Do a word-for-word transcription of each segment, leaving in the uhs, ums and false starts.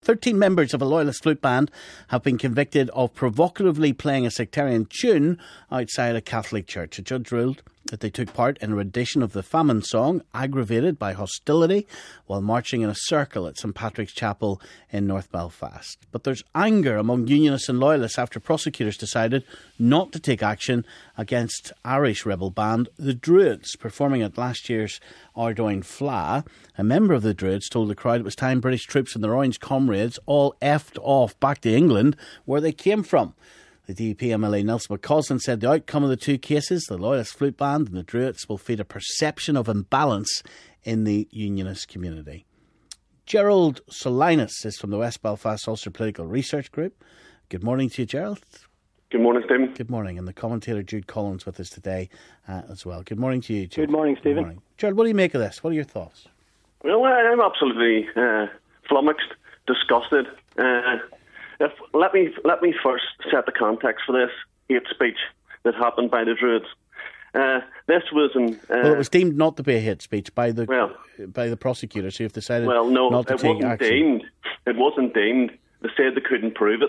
thirteen members of a loyalist flute band have been convicted of provocatively playing a sectarian tune outside a Catholic church. A judge ruled that they took part in a rendition of the famine song, aggravated by hostility, while marching in a circle at St Patrick's Chapel in North Belfast. But there's anger among Unionists and Loyalists after prosecutors decided not to take action against Irish rebel band The Druids, performing at last year's Ardoyne Fleadh. A member of The Druids told the crowd it was time British troops and their Orange comrades all effed off back to England, where they came from. The D U P M L A Nelson McCausland said the outcome of the two cases, the Loyalist Flute Band and the Druids, will feed a perception of imbalance in the Unionist community. Gerald Solinas is from the West Belfast Ulster Political Research Group. Good morning to you, Gerald. Good morning, Stephen. Good morning. And the commentator Jude Collins with us today uh, as well. Good morning to you, Jude. Good morning, Stephen. Good morning. Gerald, what do you make of this? What are your thoughts? Well, I'm absolutely uh, flummoxed, disgusted. Uh, if, let me let me first set the context for this hate speech that happened by the Druids. Uh, this was an... Uh, well, it was deemed not to be a hate speech by the well, by the prosecutors who have decided well, no, not to it take wasn't action. Deemed, it wasn't deemed. They said they couldn't prove it.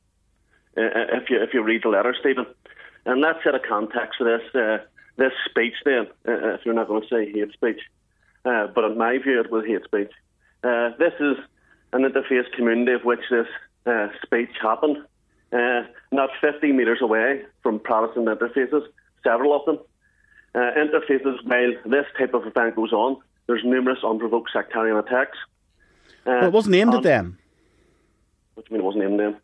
Uh, if you if you read the letter, Stephen. And let's set a context for this uh, this speech then, uh, if you're not going to say hate speech. Uh, but in my view, it was hate speech. Uh, this is an interfaith community of which this uh, speech happened. Uh, not fifty metres away from Protestant interfaces, several of them. Uh, interfaces, while this type of event goes on, there's numerous unprovoked sectarian attacks. Uh, well, it wasn't aimed on, at them. What do you mean it wasn't aimed at them?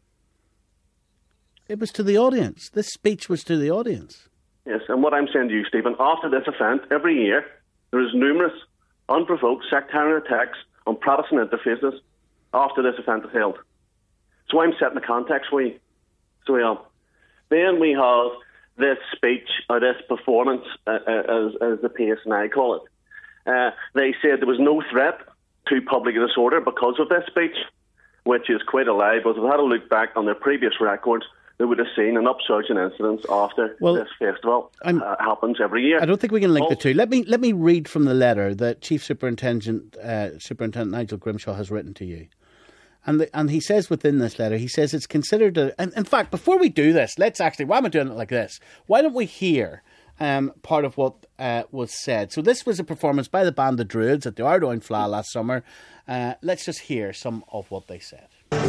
It was to the audience. This speech was to the audience. Yes, and what I'm saying to you, Stephen, after this event, every year, there is numerous unprovoked sectarian attacks on Protestant interfaces after this event is held. So I'm setting the context for you. So we are. Then we have this speech, or this performance, uh, as, as the P S N I call it. Uh, they said there was no threat to public disorder because of this speech, which is quite a lie, because if they had a look back on their previous records, they would have seen an upsurge in incidents after well, this festival uh, happens every year. I don't think we can link oh. the two. Let me let me read from the letter that Chief Superintendent uh, Superintendent Nigel Grimshaw has written to you. And the, and he says within this letter, he says it's considered a... And in fact, before we do this, let's actually... Why am I doing it like this? Why don't we hear um, part of what uh, was said? So this was a performance by the band The Druids at the Ardoyne Fleadh last summer. Uh, let's just hear some of what they said.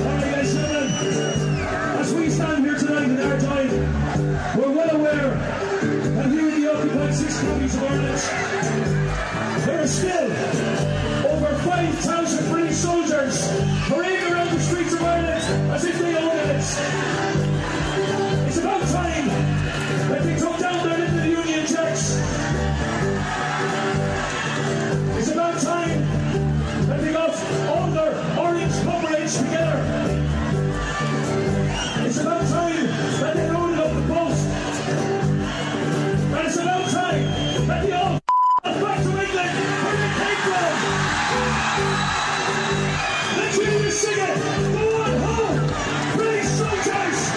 As we stand here tonight in Ardoyne, we're well aware that here in the occupied six counties of Ireland, there are still over five thousand British soldiers parading around the streets of Ireland as if they own it. It's about time that they took down their little Union Jacks. It's about time that they got all their Orange comrades together. It's about time that they loaded up the post. And it's about time that they all back to England where they came from. Let's hear you sing it. Go on home, British soldiers.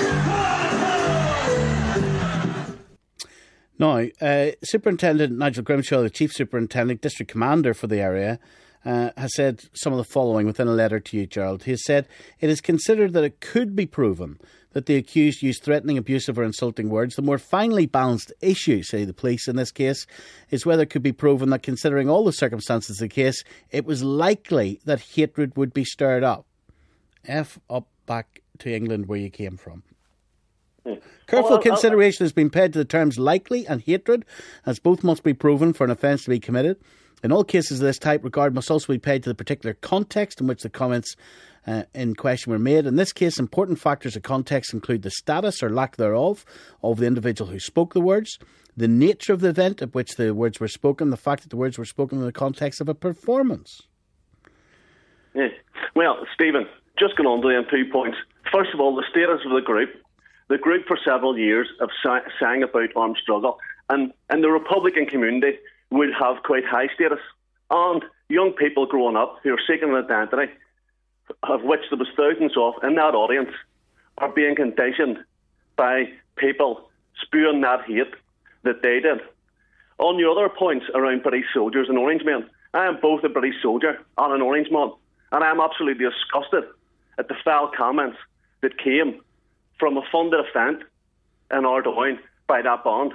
Go on home. Now, uh, Superintendent Nigel Grimshaw, the Chief Superintendent, District Commander for the area, Uh, has said some of the following within a letter to you, Gerald. He has said, it is considered that it could be proven that the accused used threatening, abusive or insulting words. The more finely balanced issue, say the police in this case, is whether it could be proven that, considering all the circumstances of the case, it was likely that hatred would be stirred up. F up back to England where you came from. Mm. Careful well, consideration has been paid to the terms likely and hatred, as both must be proven for an offence to be committed. In all cases of this type, regard must also be paid to the particular context in which the comments uh, in question were made. In this case, important factors of context include the status or lack thereof of the individual who spoke the words, the nature of the event at which the words were spoken, the fact that the words were spoken in the context of a performance. Yeah. Well, Stephen, just going on to them two points. First of all, the status of the group. The group for several years have sa- sang about armed struggle, and, and the Republican community would have quite high status. And young people growing up who are seeking an identity, of which there was thousands of in that audience, are being conditioned by people spewing that hate that they did. On your other points around British soldiers and Orange men, I am both a British soldier and an Orange man, and I am absolutely disgusted at the foul comments that came from a funded event in Ardoyne by that bond.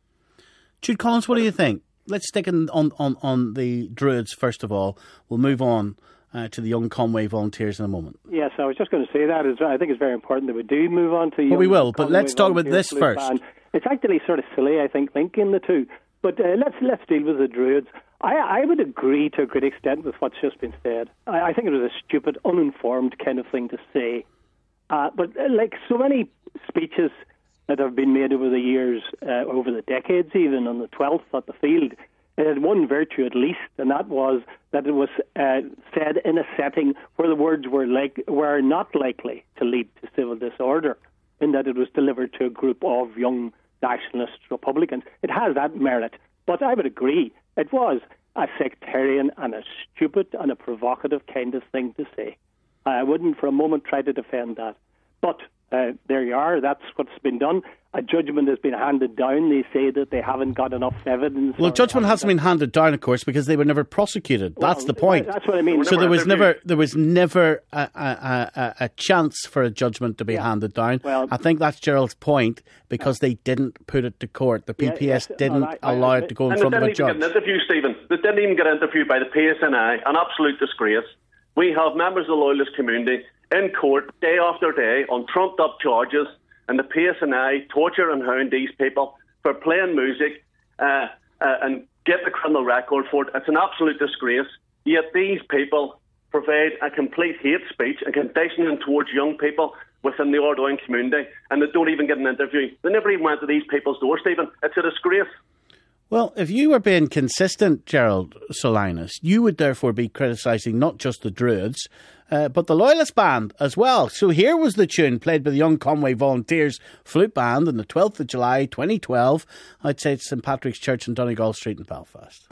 Jude Collins, what do you think? Let's stick in on, on, on the Druids first of all. We'll move on uh, to the Young Conway Volunteers in a moment. Yes, I was just going to say that. I think it's very important that we do move on to. Well, we will, but let's talk about this first. Band. It's actually sort of silly, I think, linking the two. But uh, let's let's deal with the Druids. I, I would agree to a great extent with what's just been said. I, I think it was a stupid, uninformed kind of thing to say. Uh, but uh, like so many speeches that have been made over the years, uh, over the decades even, on the twelfth at the field, it had one virtue at least, and that was that it was uh, said in a setting where the words were like were not likely to lead to civil disorder, in that it was delivered to a group of young nationalist Republicans. It has that merit. But I would agree, it was a sectarian and a stupid and a provocative kind of thing to say. I wouldn't for a moment try to defend that. But uh, there you are, that's what's been done. A judgment has been handed down. They say that they haven't got enough evidence. Well, judgment hasn't been handed down, of course, because they were never prosecuted. Well, that's the point. That's what I mean. So there was never there was never a, a, a, a chance for a judgment to be yeah. handed down. Well, I think that's Gerald's point, because they didn't put it to court. The P P S yeah, yes, didn't I, I, allow I, it to go in front of a judge. They didn't even get an interview, Stephen. They didn't even get interviewed by the P S N I. An absolute disgrace. We have members of the Loyalist community in court day after day on trumped-up charges, and the P S N I torture and hound these people for playing music uh, uh, and get the criminal record for it. It's an absolute disgrace. Yet these people provide a complete hate speech and conditioning towards young people within the Ardoyne community, and they don't even get an interview. They never even went to these people's doors, Stephen. It's a disgrace. Well, if you were being consistent, Gerald Solanus, you would therefore be criticising not just the Druids, uh, but the Loyalist Band as well. So here was the tune played by the Young Conway Volunteers Flute Band on the twelfth of July twenty twelve, outside St Patrick's Church in Donegal Street in Belfast.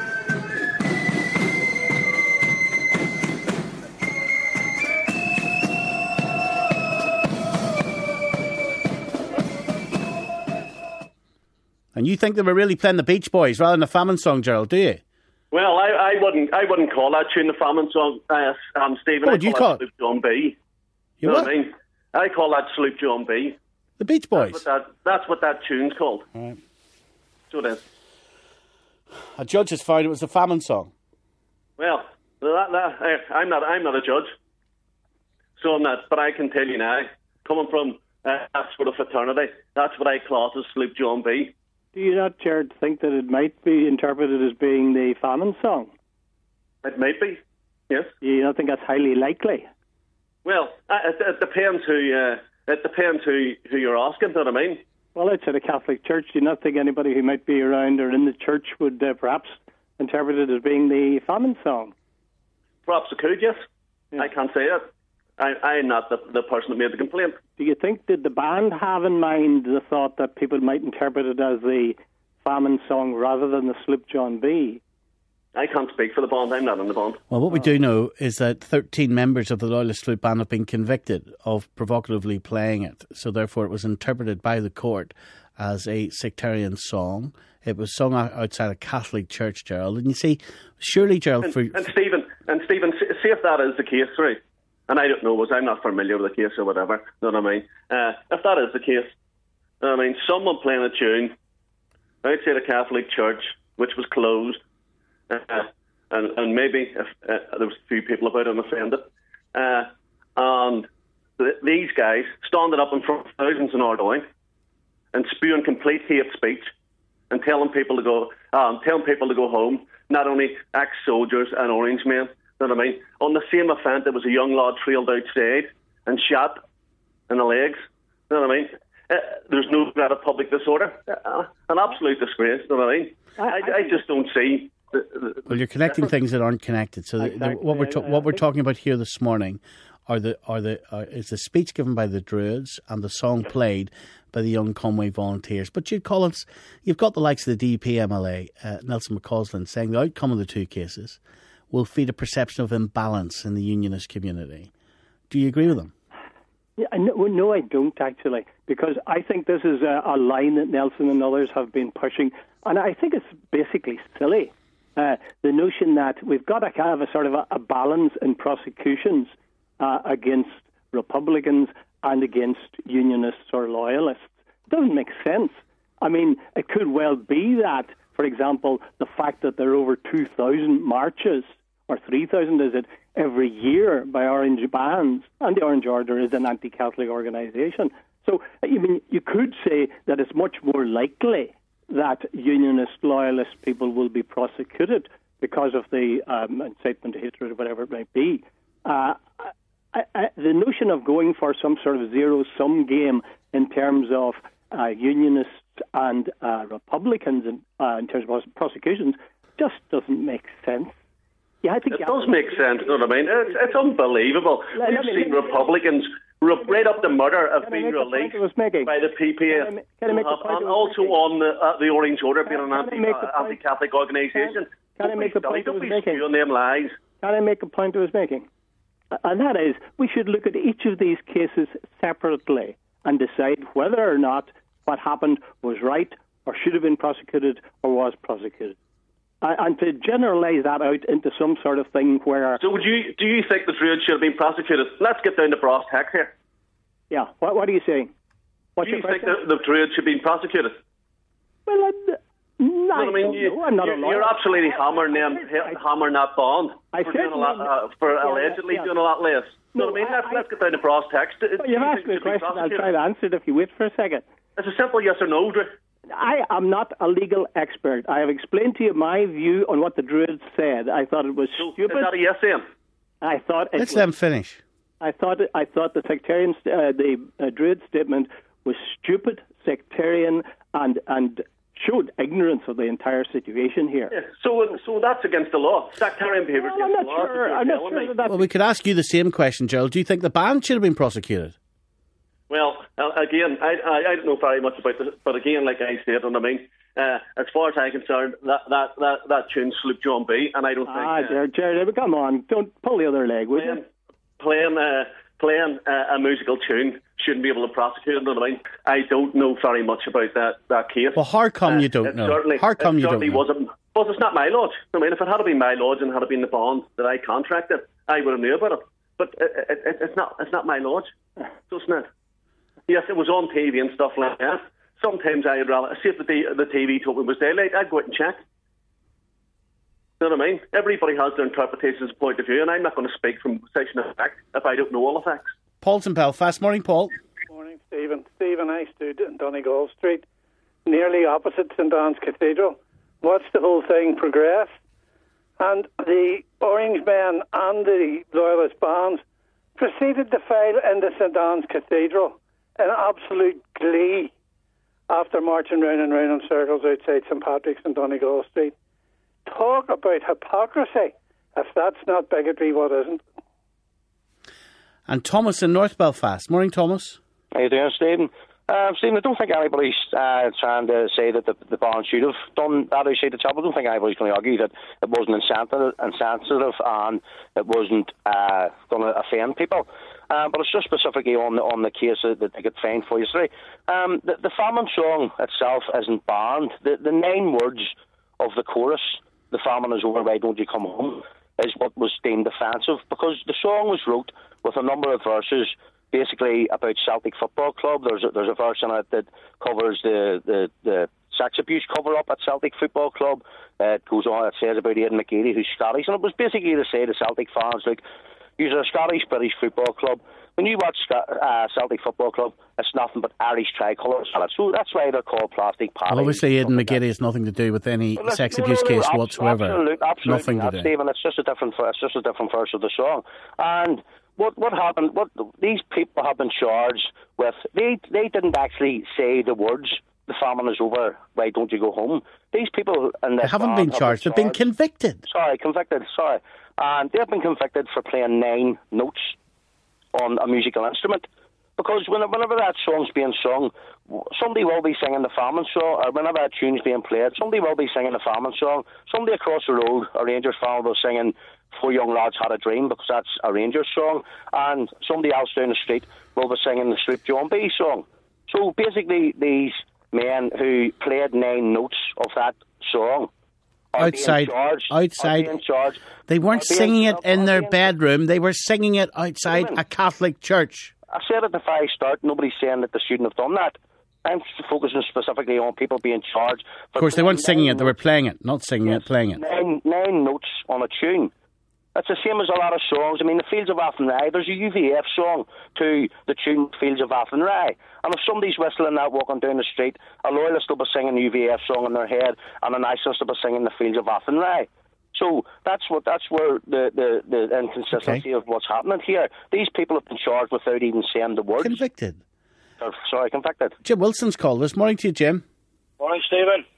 And you think they were really playing the Beach Boys rather than the Famine Song, Gerald, do you? Well, I, I wouldn't I wouldn't call that tune the Famine Song, uh, um, Stephen. What do you call it? Sloop John B. You, you know what? what I mean? I call that Sloop John B. The Beach Boys? That's what that, that's what that tune's called. All right. So it is. A judge has found it was the Famine Song. Well, that, that, I, I'm not I'm not a judge, so I'm not. But I can tell you now, coming from uh, that sort of fraternity, that's what I class as Sloop John B. Do you not, Jared, think that it might be interpreted as being the Famine Song? It might be, yes. You don't think that's highly likely? Well, it, it depends who uh, it depends who, who you're asking, do you know what I mean? Well, outside the Catholic Church, do you not think anybody who might be around or in the church would uh, perhaps interpret it as being the Famine Song? Perhaps it could, yes. Yeah. I can't say it. I, I'm not the, the person that made the complaint. Do you think, did the band have in mind the thought that people might interpret it as the Famine Song rather than the Sloop John B? I can't speak for the band. I'm not in the band. Well, what we do know is that thirteen members of the Loyalist Flute Band have been convicted of provocatively playing it. So therefore it was interpreted by the court as a sectarian song. It was sung outside a Catholic church, Gerald. And you see, surely, Gerald... And, for and Stephen, and Stephen, see if that is the case, right? And I don't know, was I'm not familiar with the case or whatever, you know what I mean? Uh, if that is the case, I mean, someone playing a tune outside a Catholic church, which was closed, uh, and, and maybe if, uh, there was a few people about and offended, uh, and th- these guys standing up in front of thousands in Ardoyne and spewing complete hate speech and telling people to go, um, telling people to go home, not only ex-soldiers and Orangemen. You know what I mean? On the same event, there was a young lad trailed outside and shot in the legs. You know what I mean? Uh, there's no threat of public disorder. Uh, an absolute disgrace. You know what I mean? I, I, I just don't see. The, the, well, you're connecting difference. things that aren't connected. So the, the, what we're ta- what we're talking about here this morning are the are the are, is the speech given by the Druids and the song played by the Young Conway Volunteers. But Jude Collins, you've got the likes of the D U P M L A, uh, Nelson McCausland, saying the outcome of the two cases will feed a perception of imbalance in the unionist community. Do you agree with them? Yeah, no, no, I don't actually, because I think this is a, a line that Nelson and others have been pushing, and I think it's basically silly. Uh, the notion that we've got to have a sort of a, a balance in prosecutions uh, against Republicans and against Unionists or Loyalists. It doesn't make sense. I mean, it could well be that, for example, the fact that there are over two thousand marches, or three thousand is it, every year by Orange bands, and the Orange Order is an anti-Catholic organisation. So, I mean, you could say that it's much more likely that Unionist, Loyalist people will be prosecuted because of the um, incitement to hatred or whatever it might be. Uh, I, I, the notion of going for some sort of zero-sum game in terms of uh, Unionists and uh, Republicans in, uh, in terms of prosecutions just doesn't make sense. Yeah, I think it does make sense, you know what I mean? It's, it's unbelievable. Let, We've let me, seen Republicans right up the murder have been released by the P P S, can I, can I make the point and also on the, uh, the Orange Order being an anti, uh, anti-Catholic organisation. Can, can I make the point I was making? Them lies. Can I make a point I was making? And that is, we should look at each of these cases separately and decide whether or not what happened was right or should have been prosecuted or was prosecuted. And to generalise that out into some sort of thing where... So would you, do you think the Druids should have been prosecuted? Let's get down to brass tacks here. Yeah, what, what are you saying? What's do you think the, the Druids should have been prosecuted? Well, I, no, I, I mean, you, know. I'm not you're, a lawyer. You're absolutely hammering them, hammering that bond I for, said, doing a lot, uh, for yeah, allegedly yeah. doing a lot less. No, so, I mean, I, let's, I, let's get down to brass tacks. Well, you've asked me a question. I'll try to answer it if you wait for a second. It's a simple yes or no, Drew. I am not a legal expert. I have explained to you my view on what the Druids said. I thought it was so stupid. Is that a yes then? I thought it Let's was, let him finish. I thought it, I thought the sectarian, uh, the uh, Druid statement was stupid, sectarian, and and showed ignorance of the entire situation here. Yeah, so, so that's against the law. Sectarian behaviour well, is against I'm the not law. Sure. I'm not sure that well, we could ask you the same question, Joel. Do you think the band should have been prosecuted? Well, uh, again, I, I I don't know very much about this, but again, like I said, and I mean, uh, as far as I'm concerned, that that that, that tune Sloop John B, and I don't think. Ah, uh, Jared, come on, don't pull the other leg, would playing, you? Playing uh, playing uh, a musical tune shouldn't be able to prosecute it. You know what I mean? I don't know very much about that, that case. Well, how come uh, you don't know? Certainly, how come it you certainly don't know? Wasn't, well, it's not my lodge. I mean, if it had been my lodge and had been the bond that I contracted, I would have knew about it. But it, it, it, it's not. It's not my lodge, so it's not. Yes, it was on T V and stuff like that. Sometimes I'd rather see if the, the T V told me it was daylight, I'd go out and check. You know what I mean? Everybody has their interpretations and point of view, and I'm not going to speak from position of fact if I don't know all the facts. Paul's in Belfast. Morning, Paul. Morning, Stephen. Stephen, I stood in Donegal Street, nearly opposite St Anne's Cathedral, watched the whole thing progress, and the Orange men and the Loyalist bands proceeded to file into St Anne's Cathedral in absolute glee after marching round and round in circles outside St Patrick's and Donegal Street. Talk about hypocrisy. If that's not bigotry, what isn't? And Thomas in North Belfast. Morning, Thomas. How you doing, Stephen? Uh, Stephen, I don't think anybody's uh, trying to say that the, the band should have done that outside the chapel. I don't think anybody's going to argue that it wasn't insensitive, insensitive and it wasn't uh, going to offend people. Uh, but it's just specifically on the, on the case that they get fined for yesterday. Um, the, the famine song itself isn't banned. The, the nine words of the chorus, "The famine is over, why don't you come home," is what was deemed offensive, because the song was wrote with a number of verses basically about Celtic Football Club. There's a, there's a verse in it that covers the, the, the sex abuse cover-up at Celtic Football Club. Uh, it goes on, it says about Aidan McGeady, who's Scottish, and it was basically to say to Celtic fans, like, you're a Scottish British football club. When you watch uh, Celtic Football Club, it's nothing but Irish tricolours. So that's why they're called plastic padding. Well, obviously, Aidan McGeady like has nothing to do with any well, sex abuse no, no, no, case whatsoever. Absolutely, absolutely nothing not, to do. Stephen. It's just a different. It's just a different verse of the song. And what what happened? What these people have been charged with? They they didn't actually say the words, "The famine is over, why don't you go home?" These people in this they haven't been charged. Have been they've been convicted. Sorry, convicted. Sorry, and they've been convicted for playing nine notes on a musical instrument. Because whenever that song's being sung, somebody will be singing the famine song, or whenever that tune's being played, somebody will be singing the famine song. Somebody across the road, a Rangers fan, will be singing "Four Young Lads Had a Dream," because that's a Rangers song, and somebody else down the street will be singing the Sloop John B song. So basically, these men who played nine notes of that song are outside. being charged, outside. are being charged, they weren't are being, singing it in are their being, bedroom. They were singing it outside Stephen, a Catholic church. I said at the very start, nobody's saying that they shouldn't have done that. I'm focusing specifically on people being charged. Of course, they weren't singing it. They were playing it, not singing yes, it, playing it. Nine, nine notes on a tune. That's the same as a lot of songs. I mean, the Fields of Athenry, there's a U V F song to the tune Fields of Athenry. And if somebody's whistling that walking down the street, a loyalist will be singing a U V F song in their head, and a nationalist will be singing the Fields of Athenry. So that's what that's where the, the, the inconsistency okay. of what's happening here. These people have been charged without even saying the words. Convicted. Or, sorry, convicted. Jim Wilson's called this morning to you, Jim. Morning, Stephen.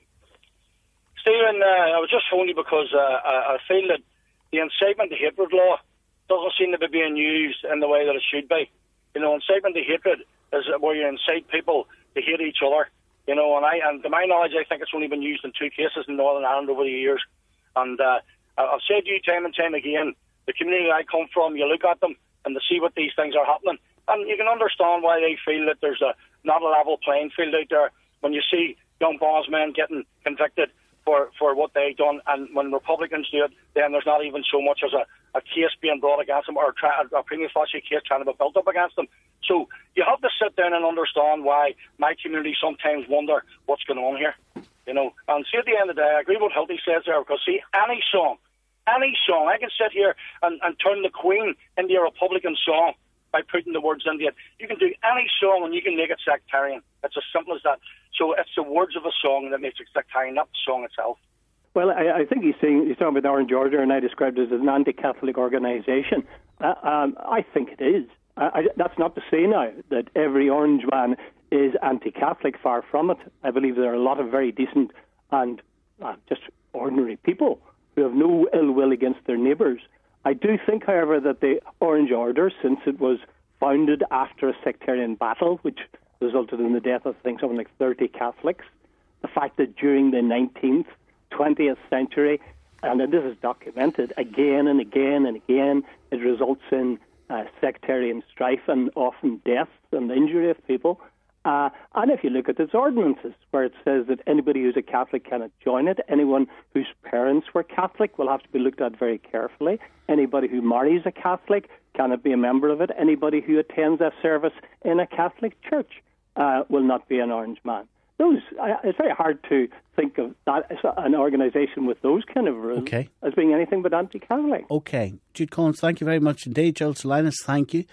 Stephen, uh, I was just phoning you because uh, I, I feel that the incitement to hatred law doesn't seem to be being used in the way that it should be. You know, incitement to hatred is where you incite people to hate each other. You know, and I, and to my knowledge, I think it's only been used in two cases in Northern Ireland over the years. And uh, I've said to you time and time again, the community I come from, you look at them and to see what these things are happening, and you can understand why they feel that there's a not a level playing field out there when you see young bondsmen getting convicted for, for what they've done, and when Republicans do it, then there's not even so much as a, a case being brought against them, or a, tra- a prima facie case trying to be built up against them. So you have to sit down and understand why my community sometimes wonder what's going on here. You know, and see, at the end of the day, I agree with what Hilty says there, because see, any song, any song, I can sit here and, and turn the Queen into a Republican song by putting the words into it. You can do any song and you can make it sectarian. It's as simple as that. So it's the words of a song that makes it sectarian, not the song itself. Well, I, I think he's saying he's talking about Orange Order, and I described it as an anti-Catholic organisation. Uh, um, I think it is. I, I, that's not to say now that every Orange man is anti-Catholic. Far from it. I believe there are a lot of very decent and uh, just ordinary people who have no ill will against their neighbours. I do think, however, that the Orange Order, since it was founded after a sectarian battle, which resulted in the death of, I think, something like thirty Catholics, the fact that during the nineteenth, twentieth century, and this is documented again and again and again, it results in uh, sectarian strife and often deaths and injury of people. Uh, and if you look at its ordinances, where it says that anybody who's a Catholic cannot join it, anyone whose parents were Catholic will have to be looked at very carefully, anybody who marries a Catholic cannot be a member of it, anybody who attends a service in a Catholic church uh, will not be an Orange man. Those, uh, it's very hard to think of that as an organisation with those kind of rules okay. as being anything but anti-Catholic. Okay. Jude Collins, thank you very much indeed. Joel Salinas, thank you.